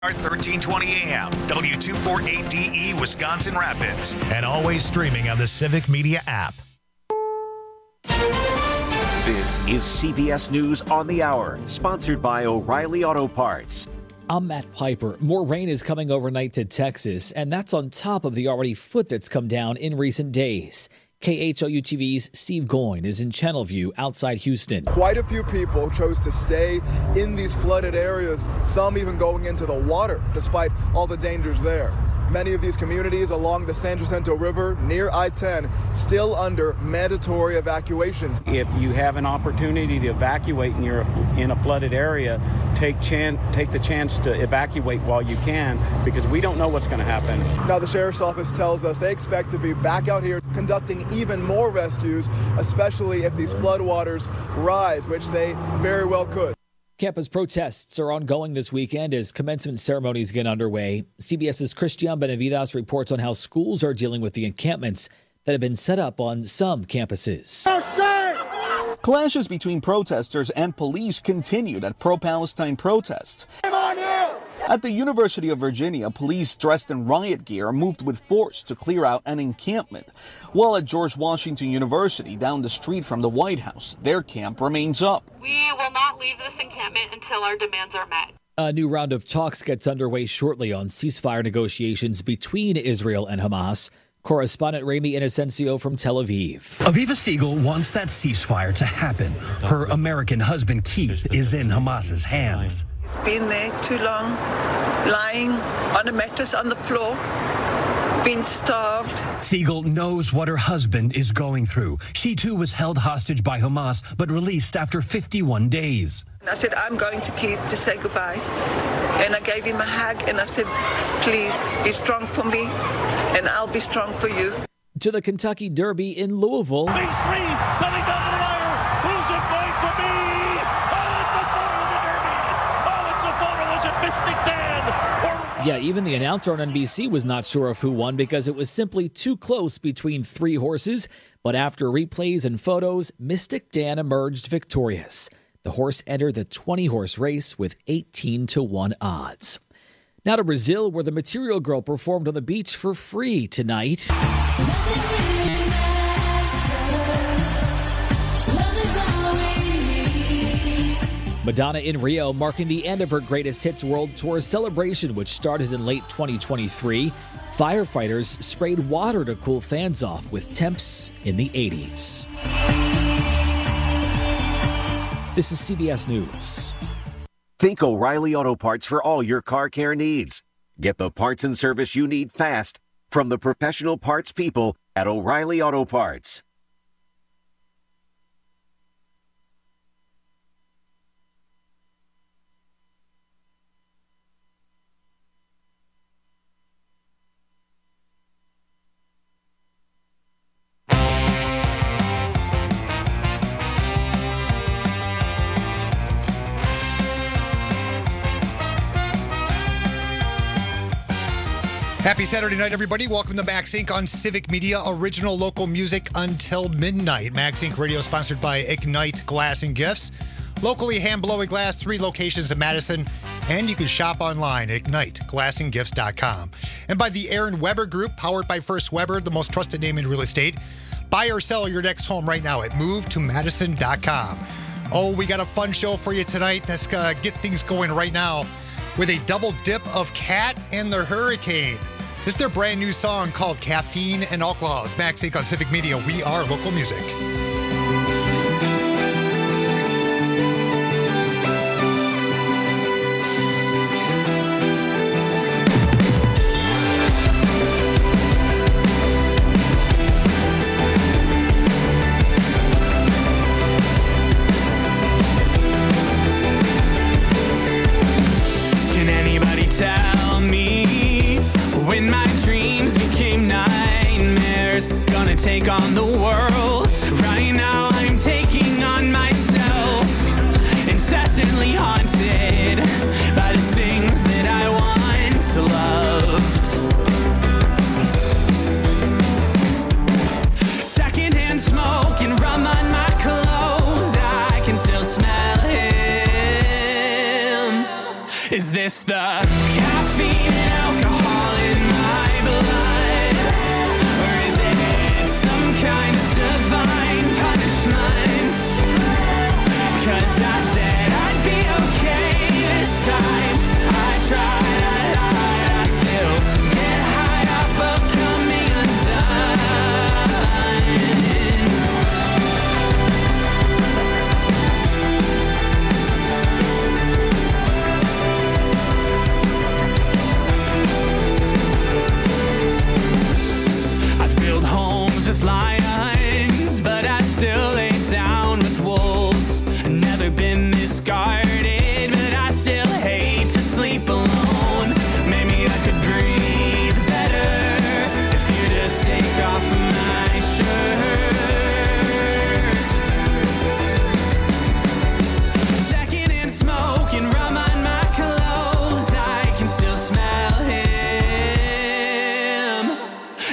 1320 AM, W248DE, Wisconsin Rapids, and always streaming on the Civic Media app. This is CBS News on the Hour, sponsored by O'Reilly Auto Parts. I'm Matt Piper. More rain is coming overnight to Texas, and that's on top of the already foot that's come down in recent days. KHOU-TV's Steve Goyne is in Channelview outside Houston. Quite a few people chose to stay in these flooded areas, some even going into the water, despite all the dangers there. Many of these communities along the San Jacinto River near I-10 still under mandatory evacuations. If you have an opportunity to evacuate and you're in a flooded area, take the chance to evacuate while you can, because we don't know what's going to happen. Now the Sheriff's Office tells us they expect to be back out here conducting even more rescues, especially if these floodwaters rise, which they very well could. Campus protests are ongoing this weekend as commencement ceremonies get underway. CBS's Christian Benavides reports on how schools are dealing with the encampments that have been set up on some campuses. Clashes between protesters and police continued at pro-Palestine protests. At the University of Virginia, police dressed in riot gear moved with force to clear out an encampment. While at George Washington University, down the street from the White House, their camp remains up. We will not leave this encampment until our demands are met. A new round of talks gets underway shortly on ceasefire negotiations between Israel and Hamas. Correspondent Rami Inocencio from Tel Aviv. Aviva Siegel wants that ceasefire to happen. Her American husband, Keith, is in Hamas's hands. He's been there too long, lying on a mattress on the floor, being starved. Siegel knows what her husband is going through. She, too, was held hostage by Hamas, but released after 51 days. I said, I'm going to Keith to say goodbye. And I gave him a hug, and I said, please, be strong for me, and I'll be strong for you. To the Kentucky Derby in Louisville. These three coming down the wire. Who's it going to be? Oh, it's a photo of the Derby. Oh, it's a photo. Was it Mystic Dan? Yeah, even the announcer on NBC was not sure of who won because it was simply too close between three horses. But after replays and photos, Mystic Dan emerged victorious. The horse entered the 20-horse race with 18-1 odds. Now to Brazil, where the Material Girl performed on the beach for free tonight. Madonna in Rio, marking the end of her Greatest Hits World Tour celebration, which started in late 2023. Firefighters sprayed water to cool fans off with temps in the 80s. This is CBS News. Think O'Reilly Auto Parts for all your car care needs. Get the parts and service you need fast from the professional parts people at O'Reilly Auto Parts. Happy Saturday night, everybody. Welcome to Max Inc. on Civic Media, original local music until midnight. Max Inc. Radio sponsored by Ignite Glass and Gifts. Locally hand-blowing glass, 3 locations in Madison, and you can shop online at igniteglassandgifts.com. And by the Aaron Weber Group, powered by First Weber, the most trusted name in real estate. Buy or sell your next home right now at movetomadison.com. Oh, we got a fun show for you tonight. Let's get things going right now with a double dip of Cat and the Hurricane. This is their brand new song called Caffeine and Alcohol. It's Max Inc. on Civic Media. We are local music. Can anybody tell me when my dreams became nightmares? Gonna take on the world. Right now I'm taking on myself. Incessantly haunted by the things that I once loved. Secondhand smoke and rum on my clothes. I can still smell him. Is this the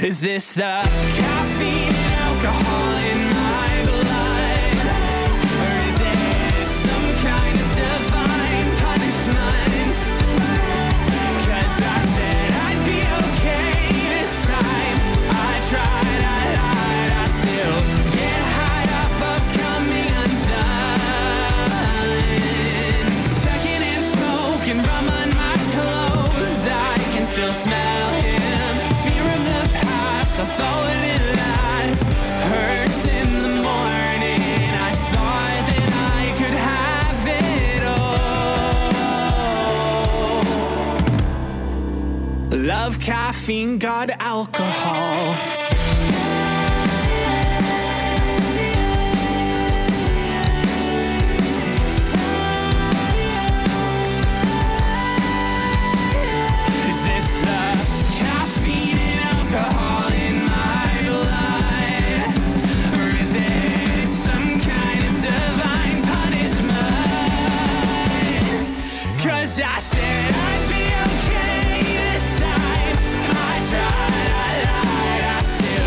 Is this the caffeine and alcohol in my blood? Or is it some kind of divine punishment? 'Cause I said I'd be okay this time. I tried, I lied, I still get high off of coming undone. Secondhand smoke and rum on my clothes, I can still smell him. Fear of the past, I thought it last. Hurts in the morning, I thought that I could have it all. Love, caffeine, God, alcohol. Is this the caffeine and alcohol in my blood? Or is it some kind of divine punishment? 'Cause I said I'd be okay this time. I tried, I lied, I still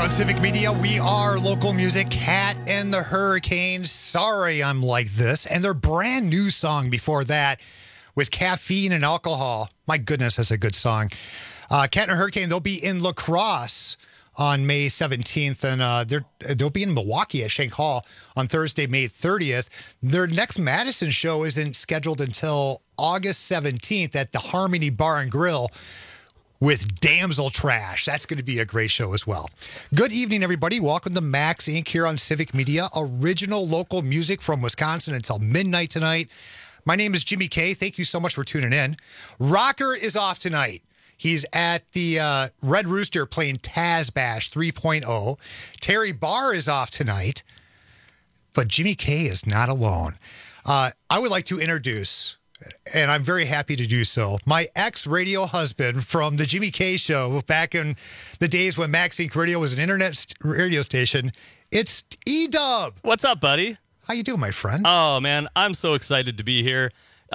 On Civic Media, we are local music, Cat and the Hurricanes. Sorry I'm like this. And their brand new song before that was Caffeine and Alcohol. My goodness, that's a good song. Cat and the Hurricane, they'll be in La Crosse on May 17th, and they'll be in Milwaukee at Shank Hall on Thursday, May 30th. Their next Madison show isn't scheduled until August 17th at the Harmony Bar and Grill with Damsel Trash. That's going to be a great show as well. Good evening, everybody. Welcome to Max Inc. here on Civic Media. Original local music from Wisconsin until midnight tonight. My name is Jimmy K. Thank you so much for tuning in. Rocker is off tonight. He's at the Red Rooster playing Taz Bash 3.0. Terry Barr is off tonight, but Jimmy K is not alone. I would like to introduce, and I'm very happy to do so, my ex-radio husband from the Jimmy K Show back in the days when Max Inc. Radio was an internet radio station. It's E-Dub. What's up, buddy? How you doing, my friend? Oh, man, I'm so excited to be here.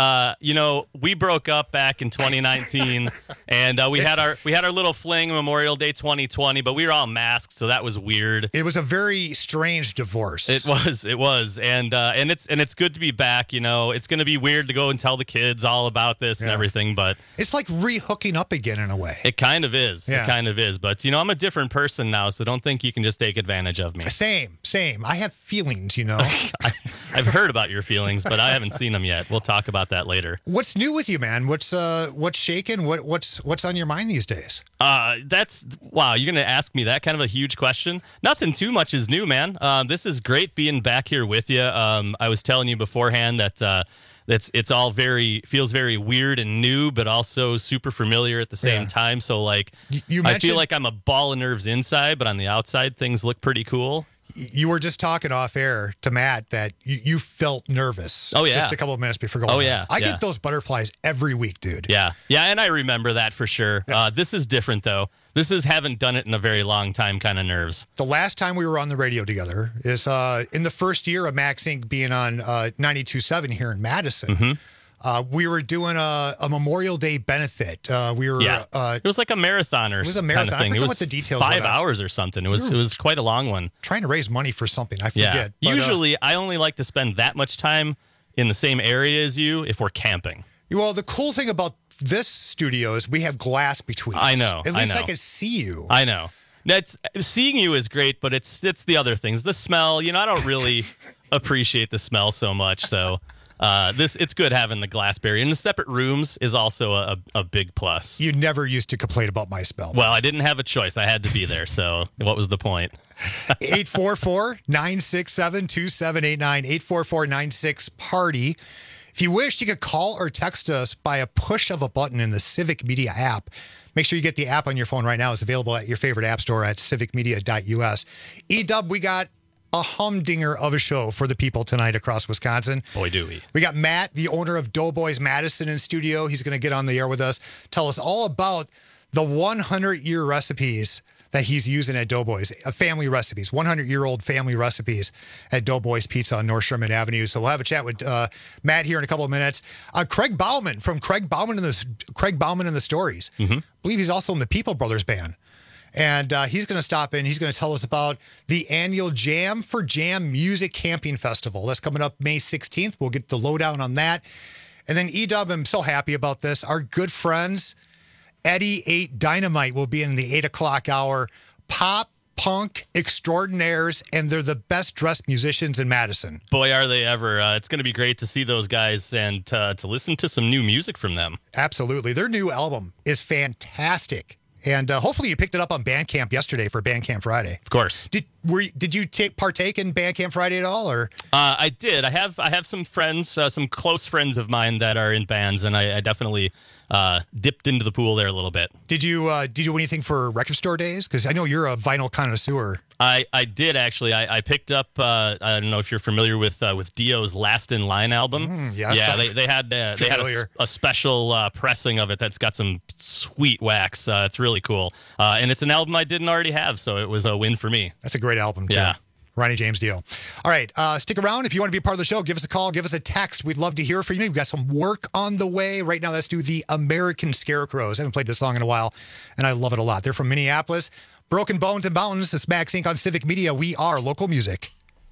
We broke up back in 2019, and we had our little fling Memorial Day 2020, but we were all masked, so that was weird. It was a very strange divorce. It was, and it's good to be back. It's going to be weird to go and tell the kids all about this and everything, but it's like re-hooking up again in a way. It kind of is. Yeah. It kind of is, but I'm a different person now, so don't think you can just take advantage of me. Same. I have feelings, I've heard about your feelings, but I haven't seen them yet. We'll talk about that later. What's new with you, man? What's shaking? What's on your mind these days? Wow, you're gonna ask me that kind of a huge question. Nothing too much is new, man. This is great being back here with you. I was telling you beforehand that it's all feels very weird and new, but also super familiar at the same time. So I feel like I'm a ball of nerves inside, but on the outside things look pretty cool. You were just talking off air to Matt that you felt nervous. Oh, yeah. Just a couple of minutes before going. Oh, yeah. I get those butterflies every week, dude. Yeah, and I remember that for sure. Yeah. This is different, though. This is haven't done it in a very long time kind of nerves. The last time we were on the radio together is in the first year of Max Inc. being on 92.7 here in Madison. Mm-hmm. We were doing a Memorial Day benefit. It was like a marathon or it was a marathon. Kind of thing. I forget it was what the details 5 hours or something. It was quite a long one. Trying to raise money for something. I forget. Yeah. Usually, I only like to spend that much time in the same area as you if we're camping. Well, the cool thing about this studio is we have glass between us. I know. At least I can see you. I know. Seeing you is great, but it's the other things. The smell. I don't really appreciate the smell so much. So. It's good having the glass barrier. And the separate rooms is also a big plus. You never used to complain about my smell. Well, I didn't have a choice. I had to be there. So what was the point? 844-967-2789, 844-96-PARTY. If you wish, you could call or text us by a push of a button in the Civic Media app. Make sure you get the app on your phone right now. It's available at your favorite app store at civicmedia.us. E-Dub, we got a humdinger of a show for the people tonight across Wisconsin. Boy, do we. We got Matt, the owner of Doughboys Madison, in studio. He's going to get on the air with us, tell us all about the 100-year recipes that he's using at Doughboys, family recipes, 100-year-old family recipes at Doughboys Pizza on North Sherman Avenue. So we'll have a chat with Matt here in a couple of minutes. Craig Bauman from Craig Bauman and the Stories. Mm-hmm. I believe he's also in the People Brothers Band. And he's going to stop in. He's going to tell us about the annual Jam for Jam Music Camping Festival. That's coming up May 16th. We'll get the lowdown on that. And then E-Dub, I'm so happy about this. Our good friends, Eddie 8 Dynamite, will be in the 8 o'clock hour. Pop punk extraordinaires, and they're the best dressed musicians in Madison. Boy, are they ever. It's going to be great to see those guys and to listen to some new music from them. Absolutely. Their new album is fantastic. And hopefully you picked it up on Bandcamp yesterday for Bandcamp Friday. Of course. Did you partake in Bandcamp Friday at all, or? I did. I have some friends, some close friends of mine that are in bands, and I definitely dipped into the pool there a little bit. Did you do anything for Record Store Days? Because I know you're a vinyl connoisseur. I did actually. I picked up. I don't know if you're familiar with Dio's Last in Line album. Yes. Yeah, they had a special pressing of it that's got some sweet wax. It's really cool, and it's an album I didn't already have, so it was a win for me. That's a great album too. Yeah. Ronnie James Dio. All right, stick around. If you want to be a part of the show, give us a call, give us a text. We'd love to hear from you. We've got some work on the way. Right now, let's do the American Scarecrows. I haven't played this song in a while, and I love it a lot. They're from Minneapolis. Broken Bones and Mountains. It's Max Inc. on Civic Media. We are local music.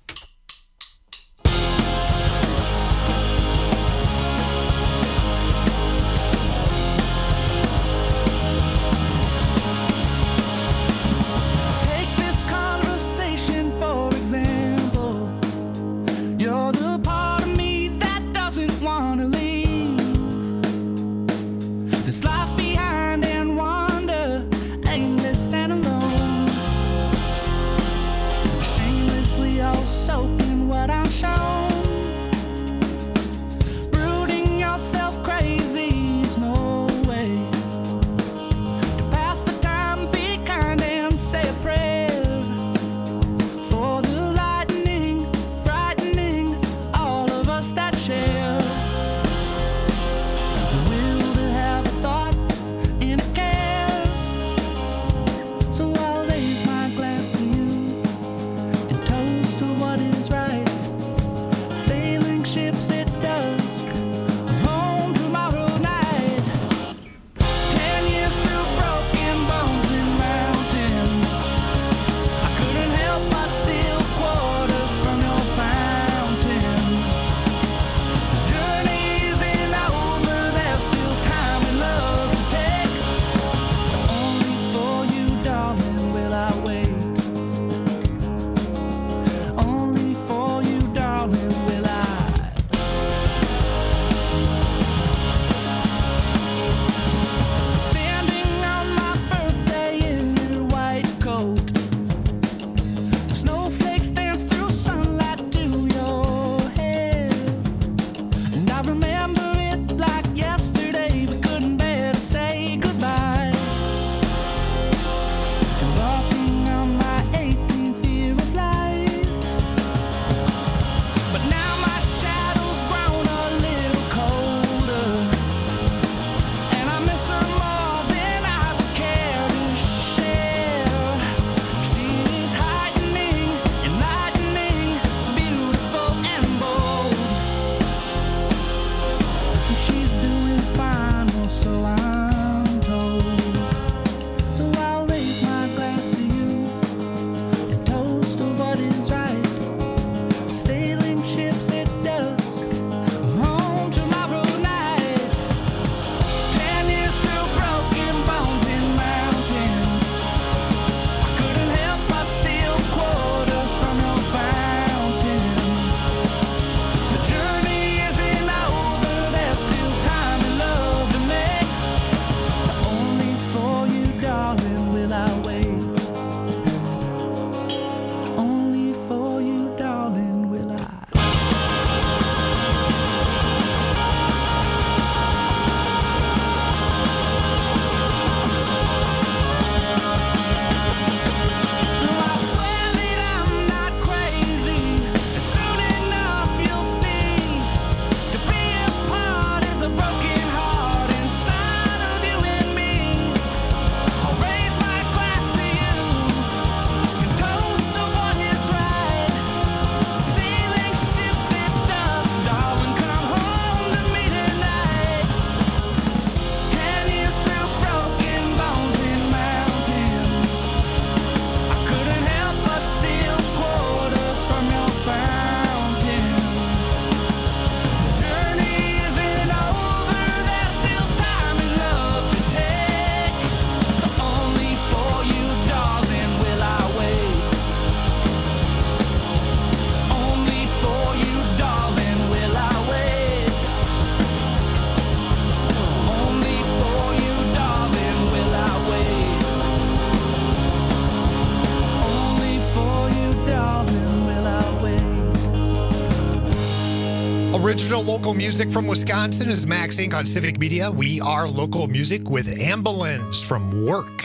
Original local music from Wisconsin is Max Inc. on Civic Media. We are local music with Ambulance from Work.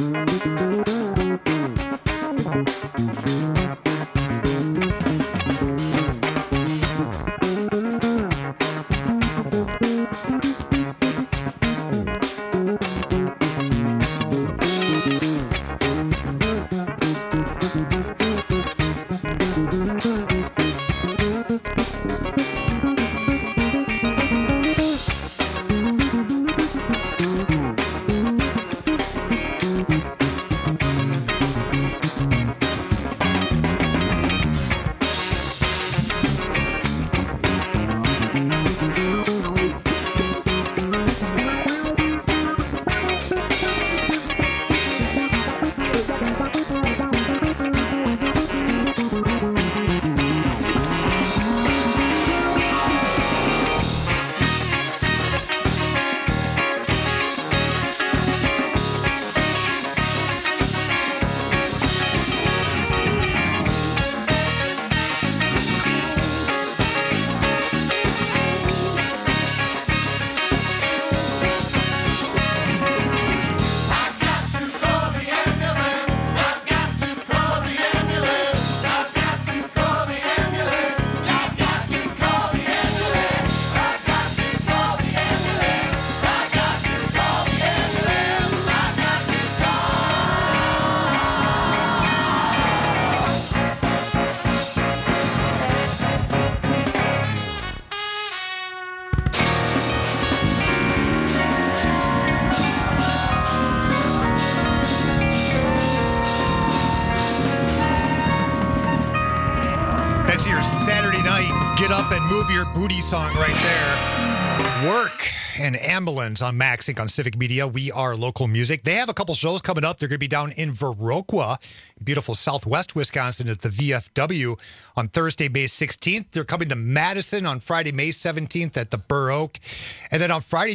That's your Saturday night get up and move your booty song right there. Work and Ambulance on Max Inc. on Civic Media. We are local music. They have a couple shows coming up. They're going to be down in Viroqua, beautiful southwest Wisconsin at the VFW on Thursday, May 16th. They're coming to Madison on Friday, May 17th at the Burr Oak. And then on Friday,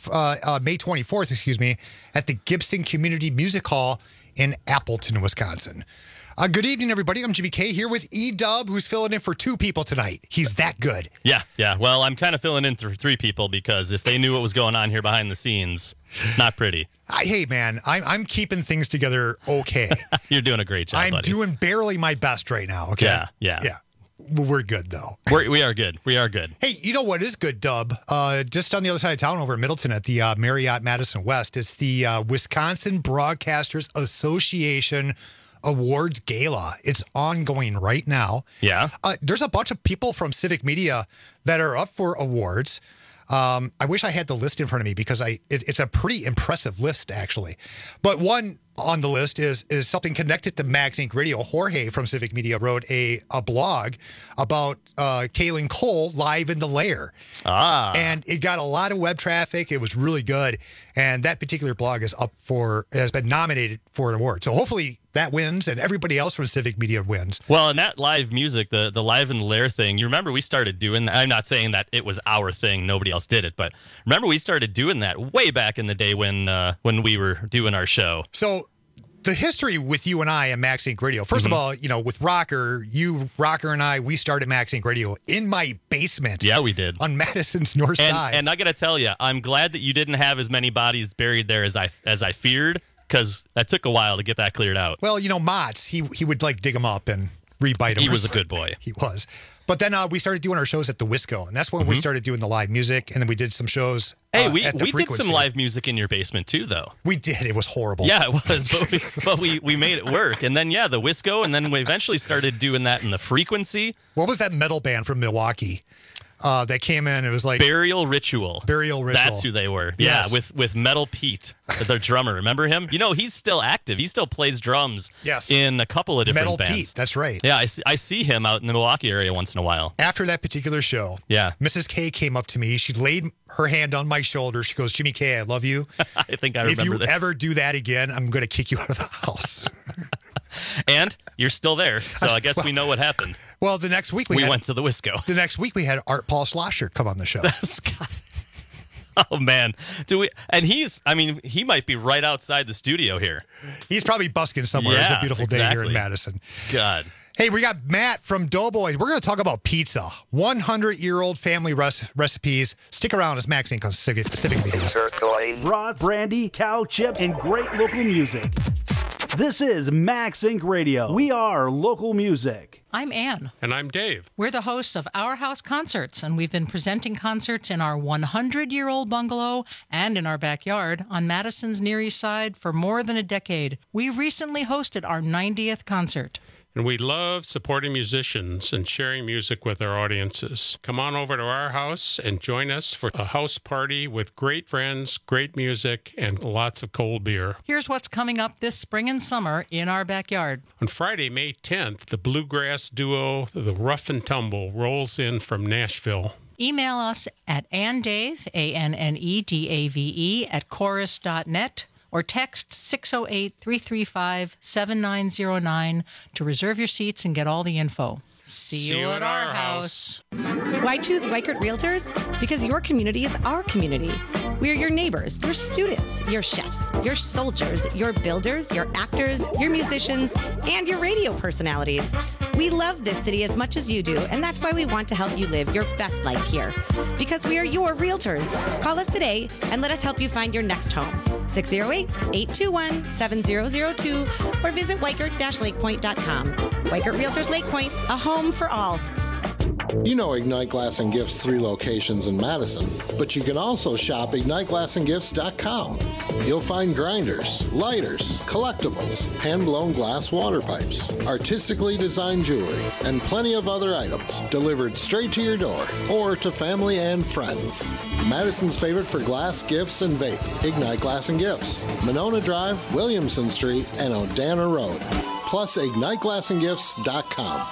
May 24th, at the Gibson Community Music Hall in Appleton, Wisconsin. Good evening, everybody. I'm Jimmy K here with E-Dub, who's filling in for two people tonight. He's that good. Yeah. Well, I'm kind of filling in for three people because if they knew what was going on here behind the scenes, it's not pretty. Hey, man, I'm keeping things together okay. You're doing a great job, I'm buddy. doing barely my best right now, okay? Yeah. We're good, though. We are good. We are good. Hey, you know what is good, Dub? Just on the other side of town over in Middleton at the Marriott Madison West, it's the Wisconsin Broadcasters Association Awards Gala. It's ongoing right now. Yeah. There's a bunch of people from Civic Media that are up for awards. I wish I had the list in front of me because it's a pretty impressive list, actually. But one on the list is something connected to Max Inc. Radio. Jorge from Civic Media wrote a blog about Kaylin Cole live in the Lair. And it got a lot of web traffic. It was really good. And that particular blog has been nominated for an award. So hopefully that wins and everybody else from Civic Media wins. Well, and that live music, the live in the Lair thing, you remember we started doing that. I'm not saying that it was our thing, nobody else did it, but remember we started doing that way back in the day when we were doing our show. So the history with you and I and Max Inc. Radio, first of all, with Rocker and I, we started Max Inc. Radio in my basement. Yeah, we did. On Madison's north side. And I got to tell you, I'm glad that you didn't have as many bodies buried there as I feared, because that took a while to get that cleared out. Well, Mott's, he would dig them up and rebite them. He was a good boy. He was. But then we started doing our shows at the Wisco, and that's when we started doing the live music, and then we did some shows we at the did some live music in your basement too, though. We did. It was horrible. Yeah, it was, but we made it work. And then, the Wisco, and then we eventually started doing that in the Frequency. What was that metal band from Milwaukee that came in? It was like Burial Ritual. That's who they were. Yes. Yeah, with Metal Pete, their drummer. Remember him? He's still active. He still plays drums. Yes. In a couple of different Metal bands. Pete. That's right. Yeah, I see him out in the Milwaukee area once in a while. After that particular show, Mrs. K came up to me. She laid her hand on my shoulder. She goes, "Jimmy K, I love you. I think I remember this. If you ever do that again, I'm going to kick you out of the house." And you're still there, so I guess we know what happened. Well, the next week we went to the Wisco. The next week we had Art Paul Schlosser come on the show. Oh man, and he might be right outside the studio here. He's probably busking somewhere. It's a beautiful day here in Madison. God. Hey, we got Matt from Doughboys. We're going to talk about pizza. 100-year-old family recipes. Stick around as Max Inc. on Civic Media. Broad, brandy, cow chips, and great local music. This is Max Inc. Radio. We are local music. I'm Ann. And I'm Dave. We're the hosts of Our House Concerts, and we've been presenting concerts in our 100-year-old bungalow and in our backyard on Madison's Near East Side for more than a decade. We recently hosted our 90th concert. And we love supporting musicians and sharing music with our audiences. Come on over to our house and join us for a house party with great friends, great music, and lots of cold beer. Here's what's coming up this spring and summer in our backyard. On Friday, May 10th, the bluegrass duo, the Rough and Tumble, rolls in from Nashville. Email us at annedave, ANNEDAVE, at chorus.net. or text 608-335-7909 to reserve your seats and get all the info. See you at our house. Why choose Weichert Realtors? Because your community is our community. We're your neighbors, your students, your chefs, your soldiers, your builders, your actors, your musicians, and your radio personalities. We love this city as much as you do, and that's why we want to help you live your best life here. Because we are your realtors. Call us today and let us help you find your next home. 608-821-7002 or visit Weichert-LakePoint.com. Weichert Realtors Lake Point, a home for all. You know Ignite Glass and Gifts' 3 locations in Madison, but you can also shop IgniteGlassandGifts.com. You'll find grinders, lighters, collectibles, hand-blown glass water pipes, artistically designed jewelry, and plenty of other items delivered straight to your door or to family and friends. Madison's favorite for glass, gifts, and vape, Ignite Glass and Gifts, Monona Drive, Williamson Street, and Odana Road. Plus, IgniteGlassandGifts.com.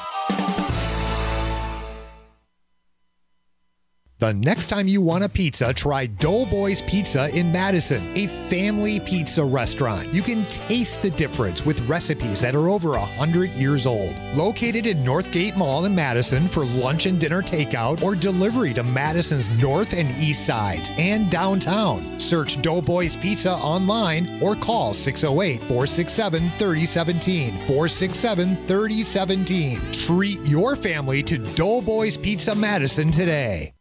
The next time you want a pizza, try Doughboys Pizza in Madison, a family pizza restaurant. You can taste the difference with recipes that are over 100 years old. Located in Northgate Mall in Madison for lunch and dinner takeout or delivery to Madison's north and east sides and downtown. Search Doughboys Pizza online or call 608-467-3017. 467-3017. Treat your family to Doughboys Pizza Madison today.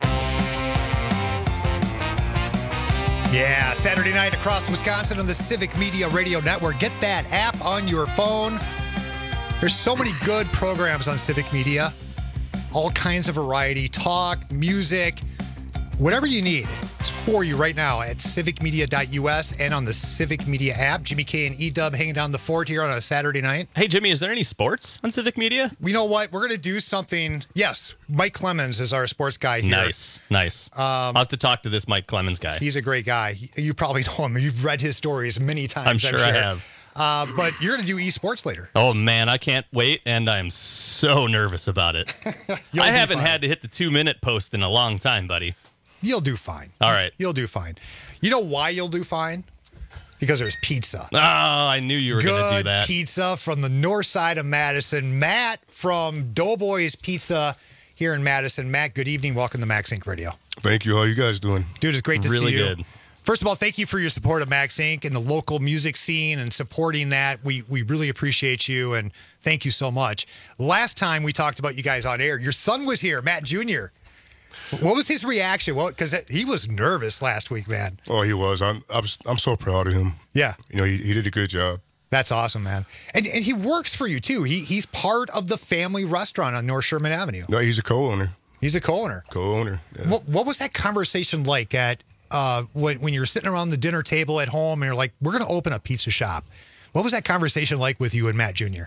Yeah, Saturday night across Wisconsin on the Civic Media Radio Network. Get that app on your phone. There's so many good programs on Civic Media. All kinds of variety, talk, music, whatever you need. It's for you right now at civicmedia.us and on the Civic Media app. Jimmy K and E-Dub hanging down the fort here on a Saturday night. Hey, Jimmy, is there any sports on Civic Media? You know what? We're going to do something. Yes, Mike Clemens is our sports guy here. Nice. I'll have to talk to this Mike Clemens guy. He's a great guy. You probably know him. You've read his stories many times. I'm sure I have. But you're going to do esports later. Oh, man, I can't wait, and I'm so nervous about it. I haven't had to hit the 2-minute post in a long time, buddy. You'll do fine. All right. You'll do fine. You know why you'll do fine? Because there's pizza. Oh, I knew you were going to do that. Good pizza from the north side of Madison. Matt from Doughboys Pizza here in Madison. Matt, good evening. Welcome to Max Inc. Radio. Thank you. How are you guys doing? Dude, it's great to really see you. Good. First of all, thank you for your support of Max Inc. and the local music scene and supporting that. We really appreciate you, and thank you so much. Last time we talked about you guys on air, your son was here, Matt Jr. What was his reaction? Well, because he was nervous last week, man. Oh, he was. I'm so proud of him. Yeah. You know, he did a good job. That's awesome, man. And he works for you, too. He's part of the family restaurant on North Sherman Avenue. No, he's a co-owner. He's a co-owner. Co-owner, yeah. What was that conversation like at when you were sitting around the dinner table at home and you're like, we're going to open a pizza shop? What was that conversation like with you and Matt Jr.?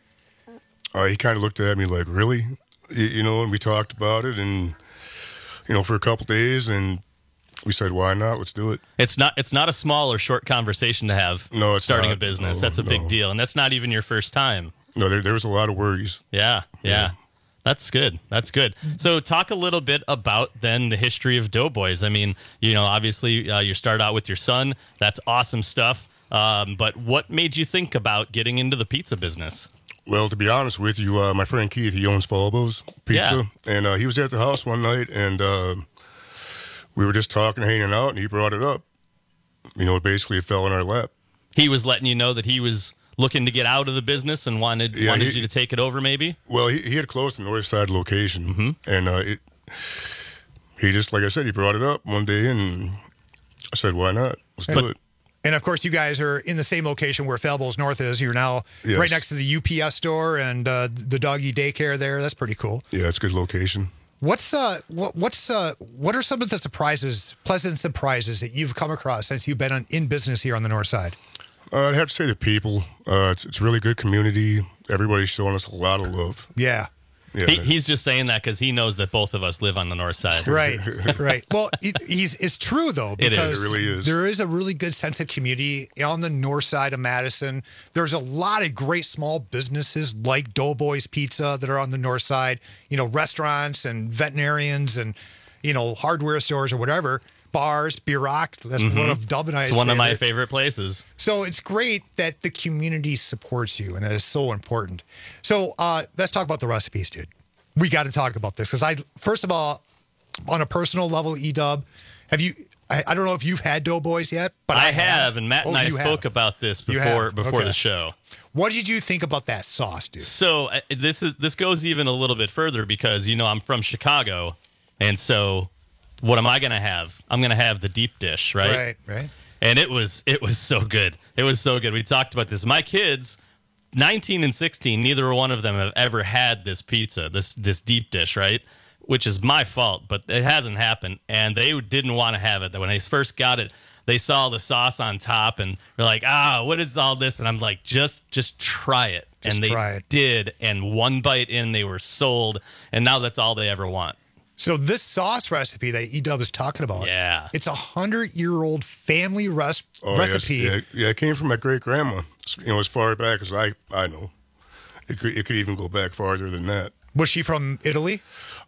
He kind of looked at me like, really? You know, and we talked about it and, you know, for a couple days, and we said, why not? Let's do it. It's not a small or short conversation to have. No, it's starting not. a business. No, That's a big deal, and that's not even your first time. No, there was a lot of worries. Yeah. That's good. So talk a little bit about then the history of Doughboys. I mean, you know, obviously you start out with your son. That's awesome stuff. But what made you think about getting into the pizza business? Well, to be honest with you, my friend Keith, he owns Falbo's Pizza, and he was at the house one night, and we were just talking, hanging out, and he brought it up. You know, basically it fell in our lap. He was letting you know that he was looking to get out of the business and wanted you to take it over, maybe? Well, he had closed the north side location, and he just, like I said, he brought it up one day, and I said, why not? Let's do it. And, of course, you guys are in the same location where Fellbowes North is. You're now Yes. right next to the UPS store and the doggy daycare there. That's pretty cool. Yeah, it's a good location. What are some of the pleasant surprises that you've come across since you've been in business here on the north side? I'd have to say the people. It's a really good community. Everybody's showing us a lot of love. Yeah. Yeah. He's just saying that because he knows that both of us live on the north side. Right. Well, it's true, though, because It really is. there is a really good sense of community on the north side of Madison. There's a lot of great small businesses like Doughboys Pizza that are on the north side, restaurants and veterinarians and, hardware stores or whatever. Bars, Birac, that's one of Dub and I's It's one of my favorite places. So it's great that the community supports you, and that is so important. So let's talk about the recipes, dude. We got to talk about this because first of all, on a personal level, E-Dub, have you? I don't know if you've had Doughboys yet, but I have, and Matt and I spoke about this before the show. What did you think about that sauce, dude? So this goes even a little bit further because I'm from Chicago, and so. What am I going to have? I'm going to have the deep dish, right? Right. And it was so good. It was so good. We talked about this. My kids, 19 and 16, neither one of them have ever had this pizza, this deep dish, right? Which is my fault, but it hasn't happened. And they didn't want to have it. When they first got it, they saw the sauce on top, and they're like, what is all this? And I'm like, just try it. And they did. And one bite in, they were sold. And now that's all they ever want. So this sauce recipe that E-Dub is talking about, it's 100-year-old family recipe. Yes. Yeah, it came from my great-grandma, as far back as I know. It could even go back farther than that. Was she from Italy?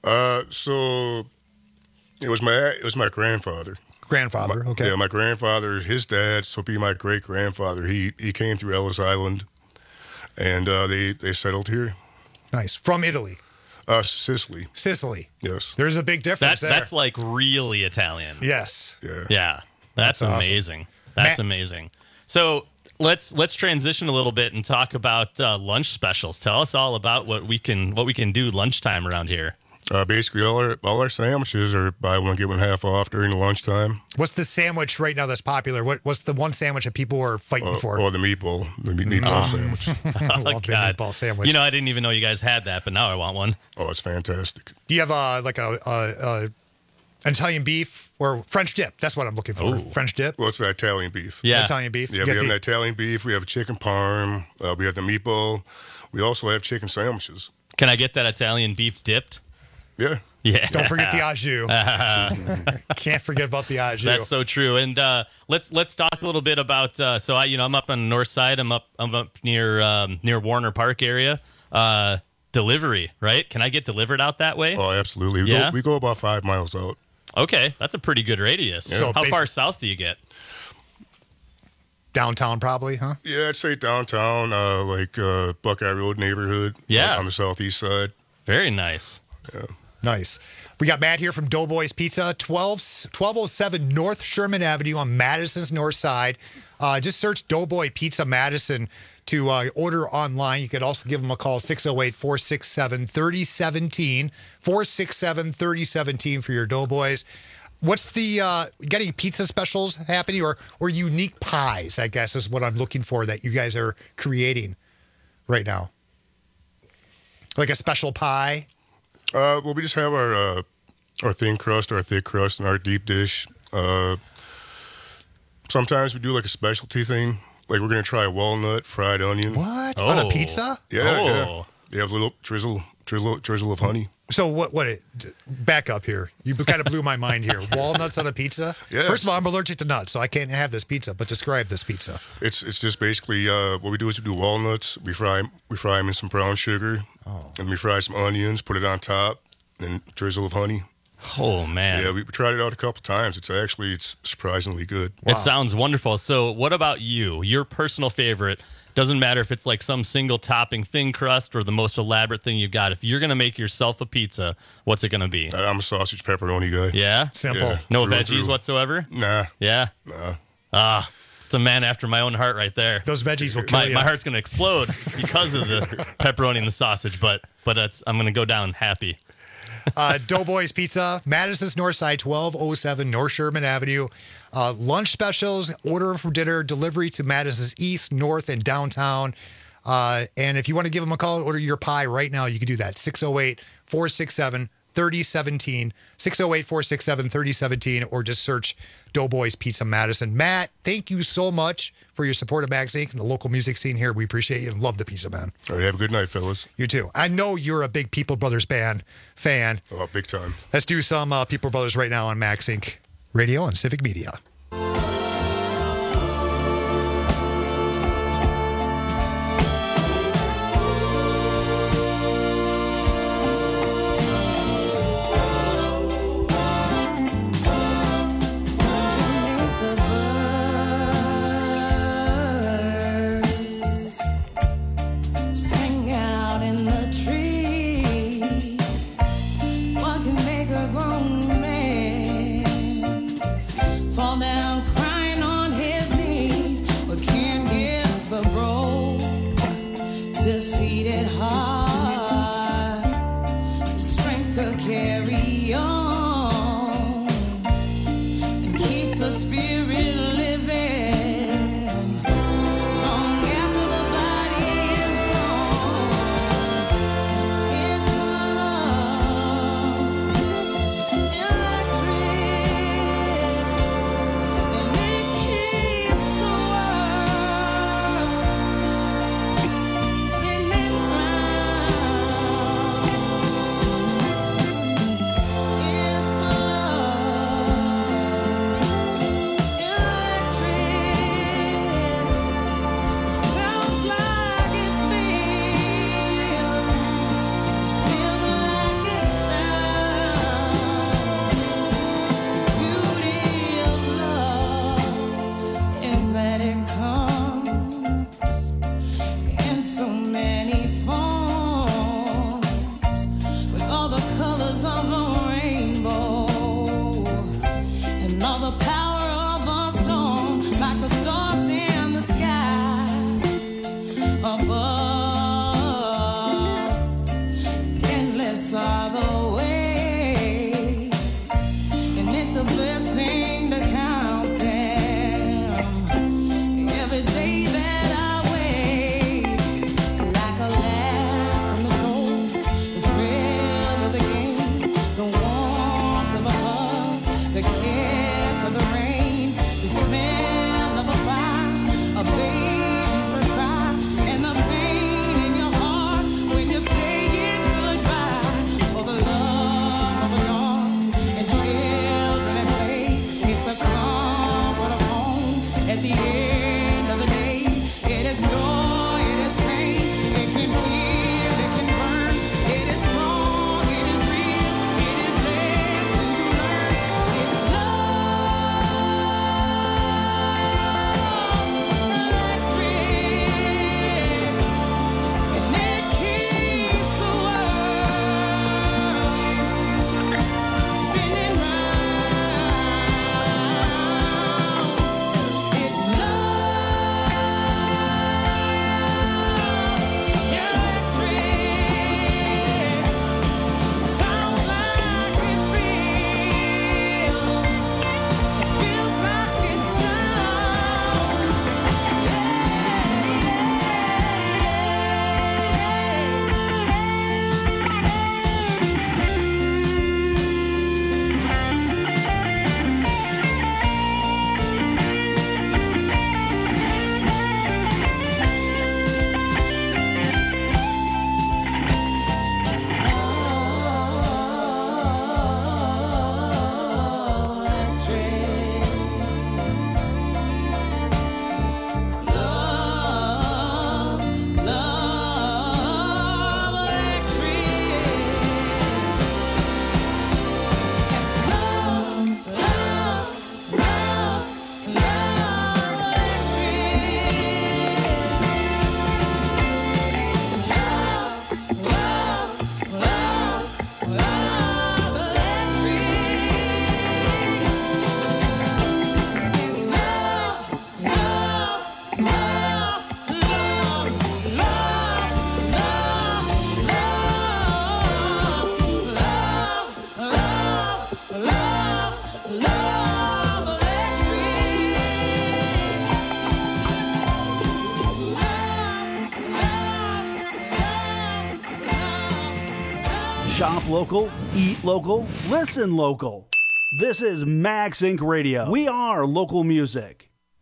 So it was my grandfather. Okay. Yeah, my grandfather, his dad, so be my great-grandfather. He came through Ellis Island, and they settled here. Nice. From Italy? Sicily. Yes. There's a big difference there. That's like really Italian. Yes. Yeah. That's amazing. Awesome. That's amazing. So let's transition a little bit and talk about lunch specials. Tell us all about what we can do lunchtime around here. Basically, all our sandwiches are buy one, get one half off during the lunchtime. What's the sandwich right now that's popular? What's the one sandwich that people are fighting for? Oh, the meatball. The meatball sandwich. I love the meatball sandwich. I didn't even know you guys had that, but now I want one. Oh, it's fantastic. Do you have a Italian beef or French dip? That's what I'm looking for. Ooh. French dip? Well, it's the Italian beef. Yeah. Italian beef? Yeah, we have the Italian beef. We have a chicken parm. We have the meatball. We also have chicken sandwiches. Can I get that Italian beef dipped? Yeah. Yeah. Don't forget the au jus. Can't forget about the au jus. That's so true. And let's talk a little bit about. I'm up on the north side. I'm up near Warner Park area. Delivery, right? Can I get delivered out that way? Oh, absolutely. We go about 5 miles out. Okay, that's a pretty good radius. Yeah. So how far south do you get? Downtown, probably, huh? Yeah, I'd say downtown, Buckeye Road neighborhood. Yeah, on the southeast side. Very nice. Yeah. Nice. We got Matt here from Doughboys Pizza, 1207 North Sherman Avenue on Madison's north side. Just search Doughboy Pizza Madison to order online. You could also give them a call, 608-467-3017, 467-3017 for your Doughboys. What's the, got any pizza specials happening or unique pies, I guess, is what I'm looking for that you guys are creating right now? Like a special pie? Well, we just have our thin crust, our thick crust, and our deep dish. Sometimes we do like a specialty thing. Like we're going to try a walnut fried onion. What? On a pizza? Yeah. You have a little drizzle of honey. So back up here. You kind of blew my mind here. Walnuts on a pizza? Yes. First of all, I'm allergic to nuts, so I can't have this pizza, but describe this pizza. It's just basically what we do is we do walnuts. We fry them in some brown sugar. And we fry some onions, put it on top, and drizzle of honey. Oh, man. Yeah, we tried it out a couple times. It's surprisingly good. Wow. It sounds wonderful. So what about you? Your personal favorite? Doesn't matter if it's like some single topping thin crust or the most elaborate thing you've got. If you're going to make yourself a pizza, what's it going to be? I'm a sausage pepperoni guy. Yeah? Simple. Yeah, no veggies whatsoever? Nah. Yeah? Nah. It's a man after my own heart right there. Those veggies will kill you. My heart's going to explode because of the pepperoni and the sausage, but I'm going to go down happy. Doughboys Pizza, Madison's North Side, 1207 North Sherman Avenue. Lunch specials, order for dinner, delivery to Madison's East, North, and downtown. And if you want to give them a call, order your pie right now, you can do that. 608-467-3017, 608-467-3017, or just search Doughboys Pizza Madison. Matt, thank you so much for your support of Max Inc. and the local music scene here. We appreciate you and love the pizza, man. All right, have a good night, fellas. You too. I know you're a big People Brothers band fan. Oh, big time. Let's do some People Brothers right now on Max Inc. Radio and Civic Media. Sing out in the trees. What can make a grown man fall down crying on his knees, but can't give the broke, defeated heart strength to carry on and keeps the spirit living long after the body is gone. It's love, electric, and it keeps the world spinning round. It's sounds like it feels like it sounds. Beauty of love is that it comes in so many forms, with all the colors of a rainbow and all the power of a storm, like the stars in the sky above. Endless are the ways, and it's a blessing to count them. Every day that I wake, like a laugh from the soul, the thrill of the game, the warmth of a hug, the kiss of the rain, the smell of a fire, a baby's first cry, and the pain Shop local, eat local, listen local. This is Max Inc. Radio. We are local music.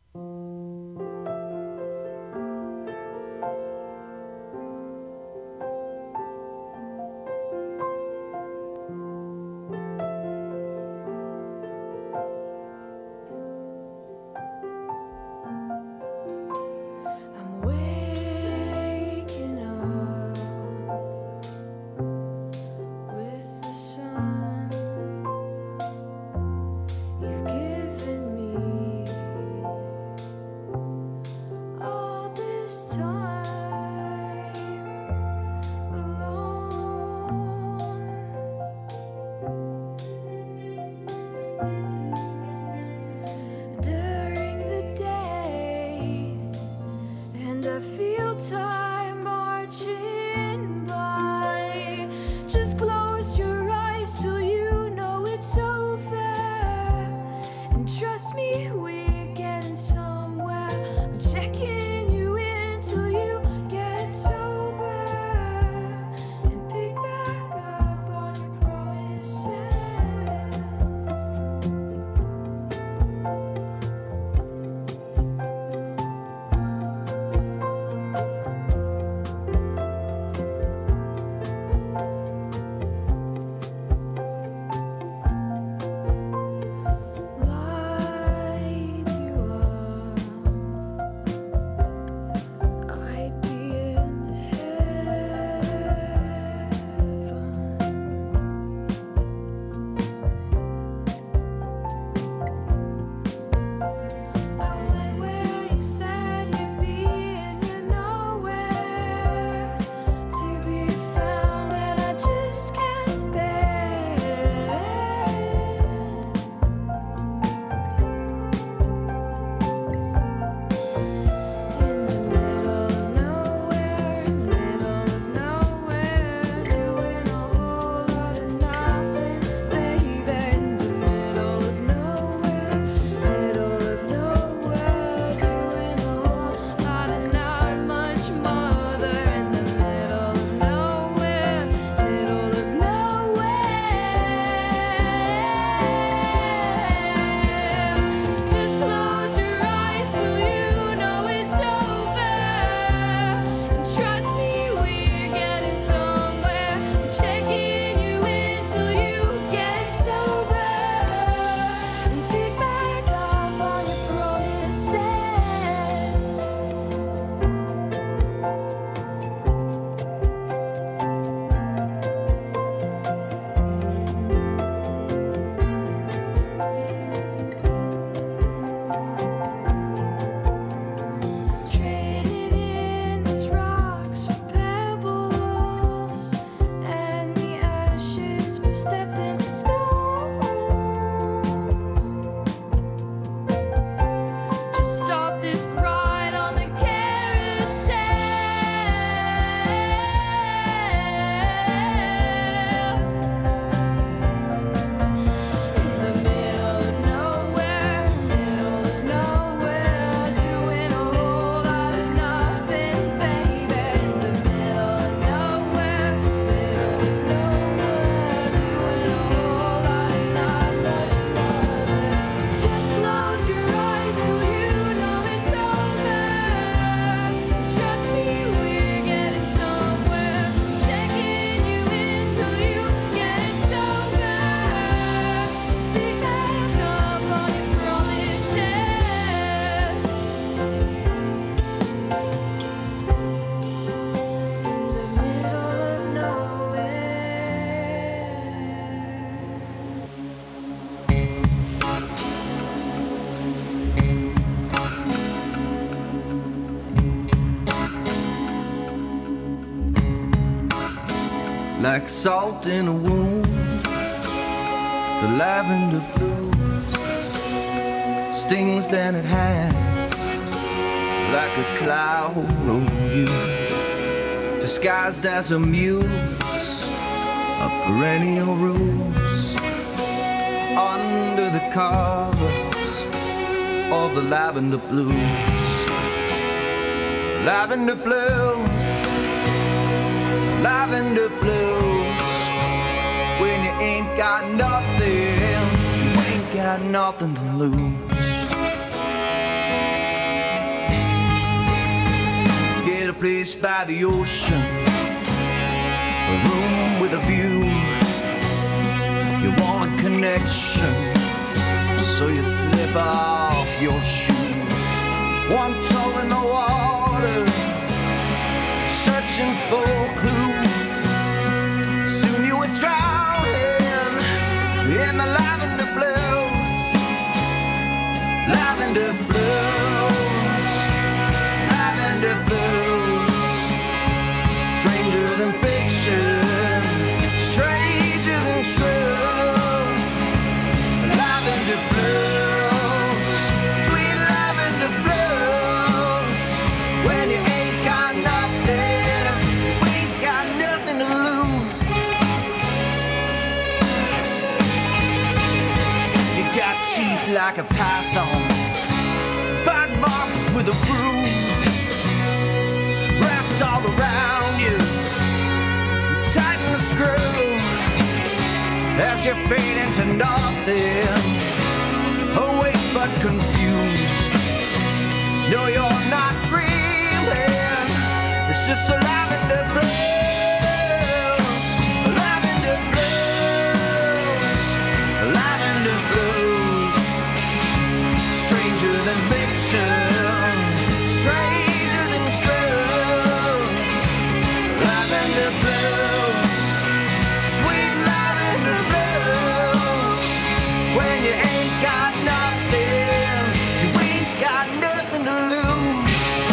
like salt in a wound. The lavender blues stings than it has, like a cloud over you, disguised as a muse of perennial rose, under the covers of the lavender blues. Lavender blues, lavender blues, nothing to lose. Get a place by the ocean, a room with a view. You want a connection, so you slip off your shoes. One toe in the water, searching for clues. Soon you were drowning in the lavender blues. Lavender blues, lavender blues. Stranger than fiction, stranger than true. Lavender blues, sweet lavender blues. When you ain't got nothing, we ain't got nothing to lose. You got teeth like a python, bite marks with a bruise, wrapped all around you. You tighten the screw as you fade into nothing, awake but confused. No, you're not dreaming, it's just a lavender blues, lavender blues, lavender blues. Stranger than fiction, stranger than true. Lavender blues, sweet lavender blues. When you ain't got nothing, you ain't got nothing to lose.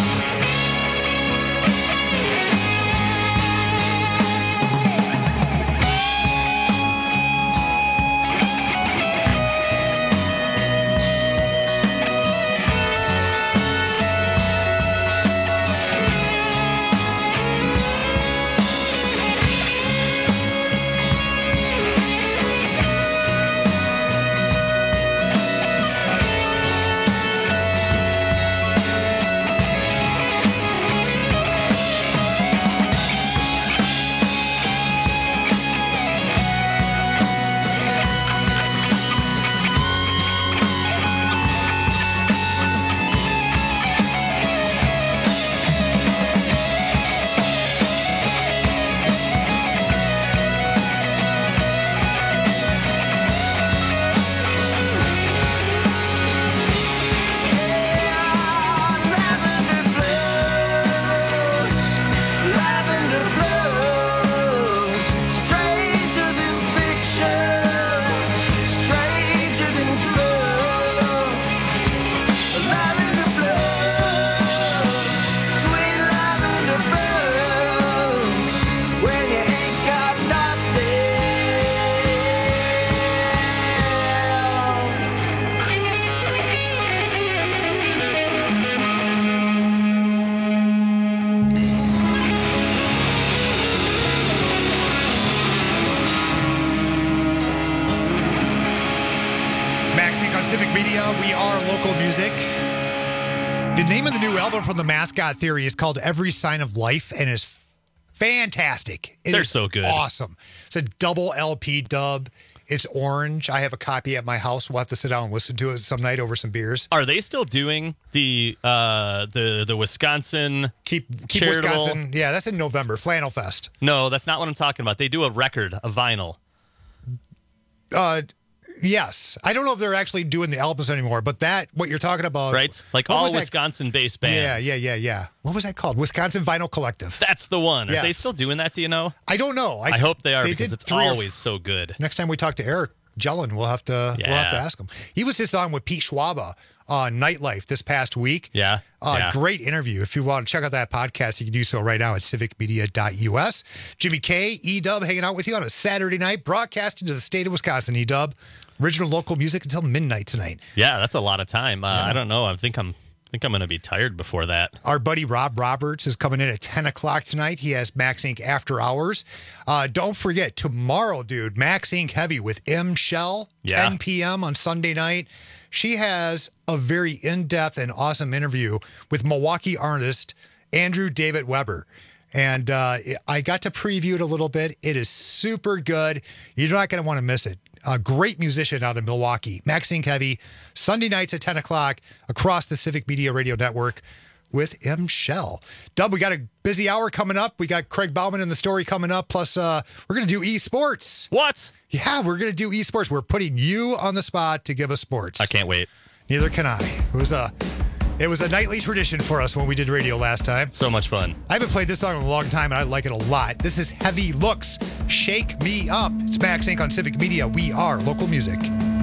Lavender blues, stranger than fiction, stranger than true. Lavender blues, sweet lavender blues. When you ain't got Max Inc. on Civic Media. We are local music. The name of the new album from the Mascot Theory is called Every Sign of Life and is fantastic. They're so good. Awesome. It's a double LP dub. It's orange. I have a copy at my house. We'll have to sit down and listen to it some night over some beers. Are they still doing the Wisconsin Keep charitable? Wisconsin. Yeah, that's in November. Flannel Fest. No, that's not what I'm talking about. They do a record, a vinyl. Yes. I don't know if they're actually doing the albums anymore, but what you're talking about. Right? Like all Wisconsin-based bands. Yeah. What was that called? Wisconsin Vinyl Collective. That's the one. Yes. Are they still doing that, do you know? I don't know. I hope they are because it's always so good. Next time we talk to Eric Jellin, we'll have to ask him. He was just on with Pete Schwaba on Nightlife this past week. Yeah. Great interview. If you want to check out that podcast, you can do so right now at civicmedia.us. Jimmy K, E-Dub hanging out with you on a Saturday night, broadcasting to the state of Wisconsin. E-Dub, original local music until midnight tonight. Yeah, that's a lot of time. I don't know. I think I'm going to be tired before that. Our buddy Rob Roberts is coming in at 10 o'clock tonight. He has Max Inc. After Hours. Don't forget, tomorrow, dude, Max Inc. Heavy with M. Shell, 10 p.m. on Sunday night. She has a very in-depth and awesome interview with Milwaukee artist Andrew David Weber. And I got to preview it a little bit. It is super good. You're not going to want to miss it. A great musician out of Milwaukee. Max Inc. Heavy, Sunday nights at 10 o'clock across the Civic Media Radio Network with M. Shell. Dub, we got a busy hour coming up. We got Craig Bauman in the story coming up. Plus, we're going to do esports. What? Yeah, we're going to do esports. We're putting you on the spot to give us sports. I can't wait. Neither can I. It was a nightly tradition for us when we did radio last time. So much fun. I haven't played this song in a long time, and I like it a lot. This is Heavy Looks, Shake Me Up. It's Max Inc. on Civic Media. We are local music.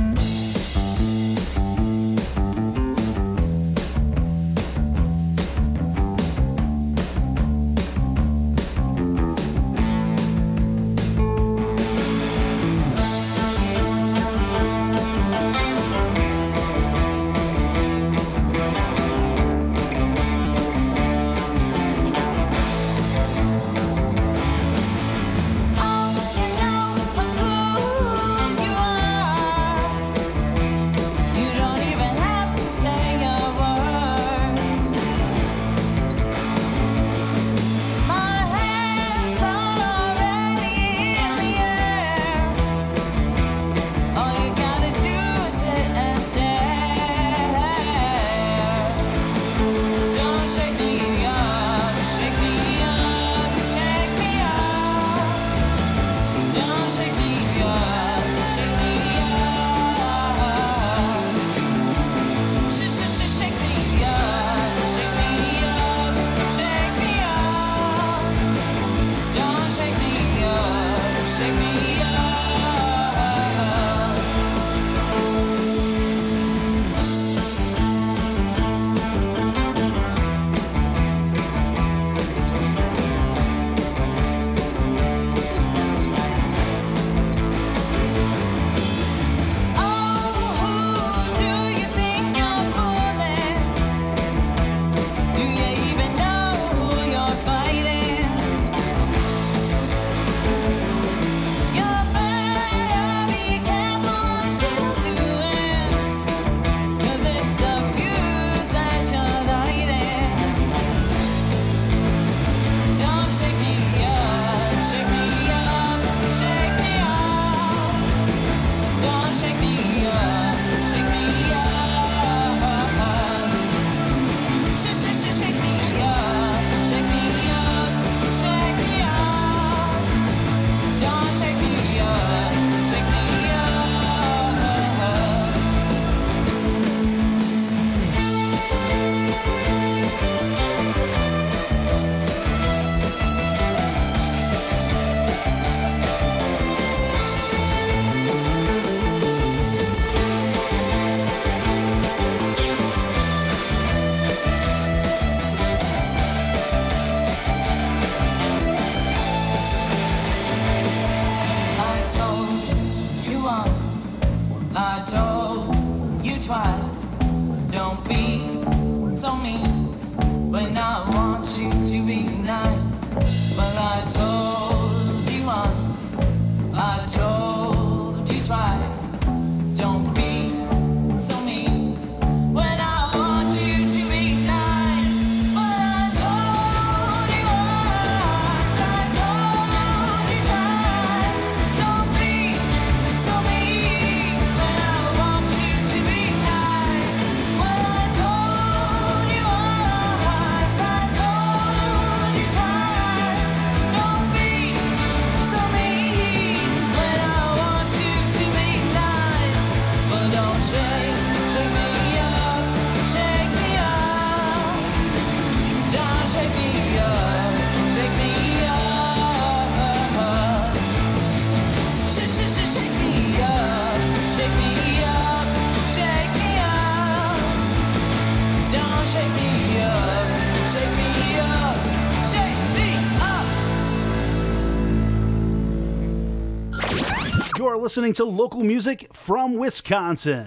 You're listening to local music from Wisconsin.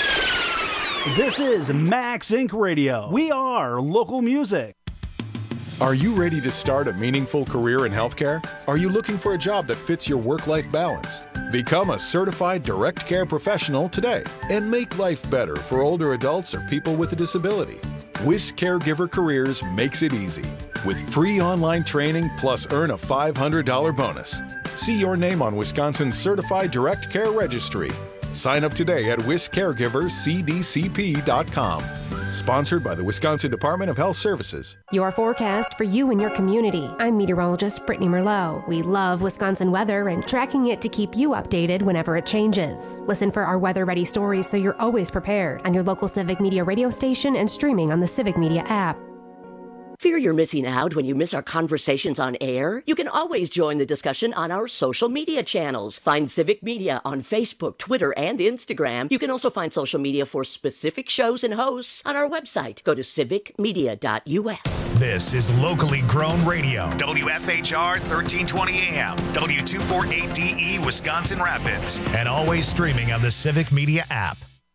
This is Max Inc. Radio. We are local music. Are you ready to start a meaningful career in healthcare? Are you looking for a job that fits your work-life balance? Become a certified direct care professional today and make life better for older adults or people with a disability. WIS Caregiver Careers makes it easy with free online training plus earn a $500 bonus. See your name on Wisconsin's Certified Direct Care Registry. Sign up today at wiscaregivercdcp.com. Sponsored by the Wisconsin Department of Health Services. Your forecast for you and your community. I'm meteorologist Brittany Merlot. We love Wisconsin weather and tracking it to keep you updated whenever it changes. Listen for our weather-ready stories so you're always prepared on your local Civic Media radio station and streaming on the Civic Media app. Fear you're missing out when you miss our conversations on air? You can always join the discussion on our social media channels. Find Civic Media on Facebook, Twitter, and Instagram. You can also find social media for specific shows and hosts on our website. Go to civicmedia.us. This is locally grown radio. WFHR 1320 AM, W248DE Wisconsin Rapids, and always streaming on the Civic Media app.